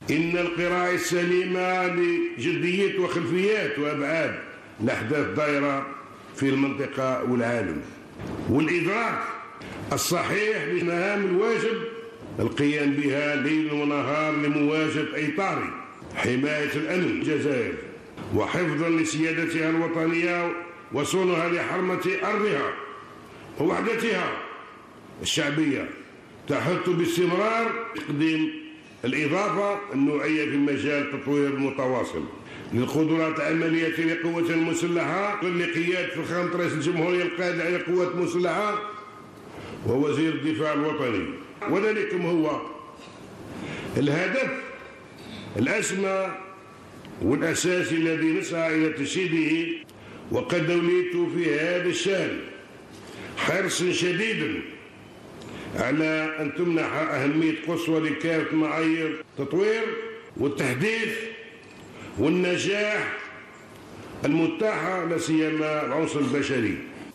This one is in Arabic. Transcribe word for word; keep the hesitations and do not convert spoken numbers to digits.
إن القراءة السليمة لجدية وخلفيات وأبعاد الأحداث الدائرة في المنطقة والعالم، والإدراك الصحيح لمهام الواجب القيام بها ليل ونهار لمواجهة أي طارئ، حماية الأمن الجزائر وحفظا لسيادتها الوطنية وصونها لحرمة أرضها ووحدتها الشعبية، تحث باستمرار تقديم الإضافة النوعية في مجال التطوير المتواصل للقدرات العملية للقوات المسلحة لقيادة فخامة رئيس الجمهورية القائد على القوات المسلحة ووزير الدفاع الوطني. وذلكم هو الهدف الأسمى والأساسي الذي نسعى إلى تشييده، وقد أوليت في هذا الشأن حرصا شديدا على أن تمنح أهمية قصوى لكافة معايير التطوير والتحديث والنجاح المتاحة لا سيما العنصر البشري.